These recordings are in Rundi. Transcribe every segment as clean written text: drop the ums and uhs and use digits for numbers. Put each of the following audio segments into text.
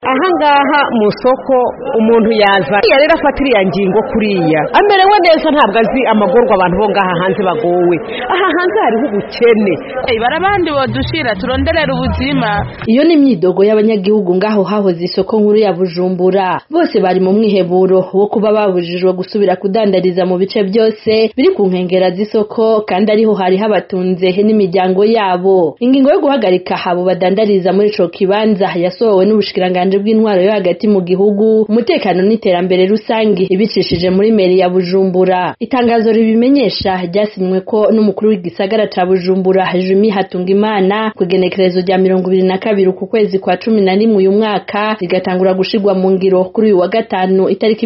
ahangaha mu soko umuntu yaza rero afatira ya ngingo kuriya amerewe neza ntabwo azi amagorwa abantu bo ngaha hanze bagowe aha hanze hariho ubukene barabandi bodushira turonderera ubuzima. Iyo ni imyidogo y'abanyagihugu ngaho hahoze isoko nkuru ya Bujumbura, bose bari mu mwiheburo wo kuba babujijwe gusubira kudandariza mu bice byose biri ku nkengera z'isoko kandi ariho hari habatunze n'imiryango yabo. Ingingo yo guhagarika abo badandariza muri ico kibanza yasohowe n'ubushikiranganje bw'intwaro yo hagati mu gihugu, umutekano n'iterambere rusangi ibicishije muri meri ya Bujumbura. Itangazo ribimenyesha ryasinywe ko n'umukuru w'igisagara ca Bujumbura Jumi Hatungimana kugenekerezo rya 22 ku kwezi kwa 11 uyu mwaka rigatangura gushigwa mu ngiro kuri uyu wa gatanu itariki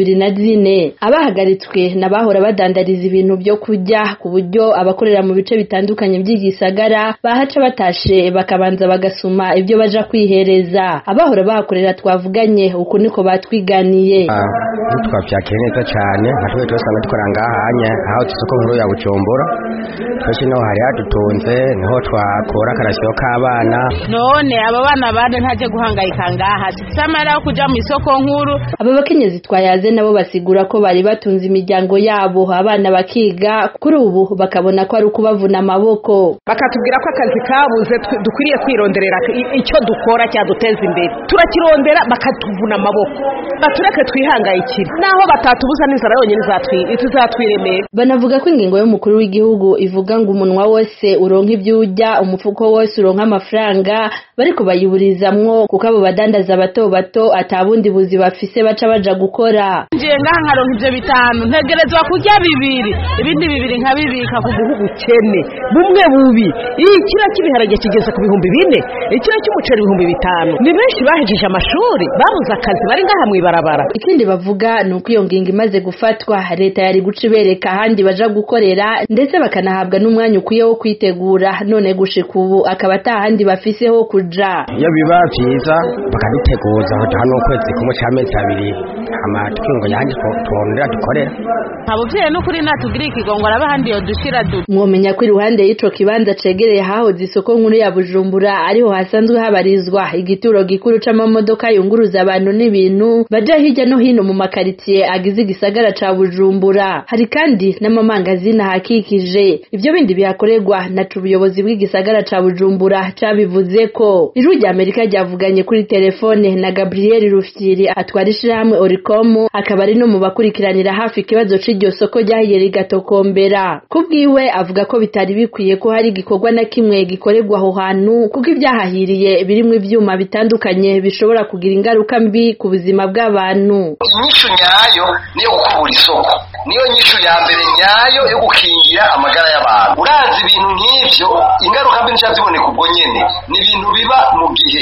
24. Abahagaritswe nabahora badandariza ibintu byo kujya ku buryo abakorera mu bice bitandukanye by'igisagara bahaca batashe bakabanza bagasuma ibyo baja kwihereza. Abahora bahakorera twavuganye uko niko batwiganiye. Twavyakira neza cyane natwe twasanga dukoranga hanya aho isoko nkuru ya Bujumbura twese no hari hadutonze niho twakora karasyo k'abana. None aba bana bande ntaje guhangayika ngaha samara kuja mu isoko nkuru. Aba bakenyezi twayaze nabo basigura ko bari batunze imiryango yabo abana bakiga, kuri ubu bakabona ko ari ukubavuna amaboko, bakatubwira ko akazi kabuze dukwiriye kwironderera icyo dukora cyaduteza imbere, turakirondera bakatuvuna amaboko batureke twihangayikira naho batatubuza n'inzara yonyine izatwiremera. Banavuga ko ingingo y'umukuru w'igihugu ivuga ngo umunwa wose uronka ibyo urya umufuko wose uronka amafaranga bariko bayiburizamwo kuko abo badandaza bato bato atabundi buzi bafise baca baja gukora. Nje nkaronka ivyo bitanu ntegerezwa kurya bibiri ibindi bibiri nkabibika ku gihugu kene bumwe bubi. Ikira kibiharage kigeze ku 4,000, ikira cy'umuceri 5,000. Ni benshi bahejeje amashuri babuze akazi bari ngaha mwibarabara. Ikindi bavuga nuko iyo ngingo imaze gufatwa leta yari guca ibereka ahandi baja gukorera ndetse bakanahabwa n'umwanya ukwiye wo kwitegura, none gushika ubu akaba atahandi bafiseho kuja. Iyo biba byiza bakaditeguza hano kwezi kumwe cy'amezi 2 amatungo yandi twondera dukorera. Abuvye no kuri natugira ikigongo arabahandi yo dushira du. Mwomenya ko iruhande y'ico kibanza cegereye hahoze isoko nkuru ya Bujumbura ariho hasanzwe habarizwa igituro gikuru c'amamodoka yunguruza abantu n'ibintu baja hirya no hino mu makaritiye agize igisagara ca Bujumbura. Hari kandi n'amamangazina hakikije. Ivyo bindi bihakorerwa na ubuyobozi bw'igisagara ca Bujumbura cabivuze ko. Ijwi rya Amerika ryavuganye kuri telefone na Gabriel Rufyiri atwarishira hamwe Oricom, akaba ari no mu bakurikiranira hafi ikibazo c'iryo soko ryahiye rigatokombera. Kubwiwe avuga ko bitari bikwiye ko hari gikorwa na kimwe gikorerwa aho hantu kuko ibyahahiriye birimo ivyuma bitandukanye bishobora kugira ingaruka mbi ku buzima bw'abantu. Inyishu nyayo niyo gukubura isoko, niyo nyishu ya mbere nyayo yo gukingira amagara y'abantu. Urazi ibintu nk'ivyo ingaruka mbi ncaziboneka ubwo nyene ni ibintu biba mu gihe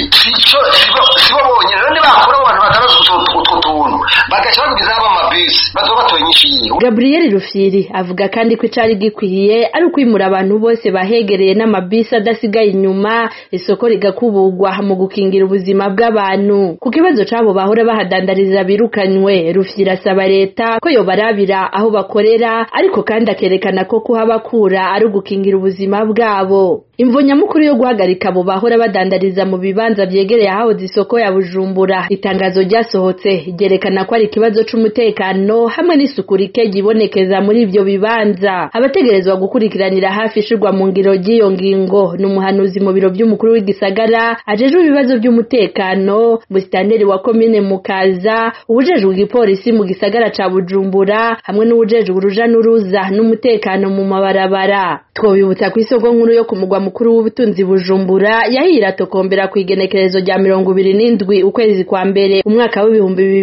sibo bonyene none bakora abantu batarazi utwo tuntu bagaca bagizaba amabisi bazoba batoye inyishu yiwe. Gabriel Rufyiri avuga kandi ko icari gikwiye ari ukwimura abantu bose bahegereye n'amabisi adasigaye inyuma, isoko rigakubugwa mu gukingira ubuzima bw'abantu. Ku kibazo cabo bahora bahadandariza birukanywe, Rufyiri asaba leta ko yobarabira aho bakorera ariko kandi akerekana ko kuhabakura ari ugukingira ubuzima bwabo. Imvo nyamukuru yo guhagarika abo bahora badandariza mu bibanza vyegereye ahahoze isoko ya Bujumbura, itangazo ryasohotse ryerekana ko ari ikibazo c'umutekano hamwe n'isuku rike gibonekeza muri ivyo bibanza. Abategerezwa gukurikiranira hafi ishirwa mu ngiro ry'iyo ngingo n'umuhanuzi mu biro by'umukuru w'igisagara ajejwe ibibazo by'umutekano, musitanteri wa komine Mukaza, ubujejwe igipolisi mu gisagara ca Bujumbura hamwe n'ubujejwe uruja n'uruza n'umutekano mu mabarabara. Twobibutsa ku isoko nkuru yo ku mugwa mukuru w'ubutunzi Bujumbura yahira tokombera ku igenekerezo rya 27 ukwezi kwa mbere umwaka wa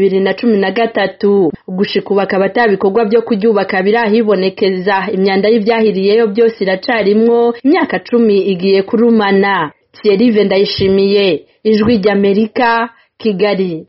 2013. Gushika bakaba atabikorwa byo kuryubaka birahibonekeza, imyanda y'ivyahiriyeyo byose iracarimwo, imyaka 10 igiye kurumana. Thierry Vendayishimiye, Ijwi ry'Amerika, Kigali.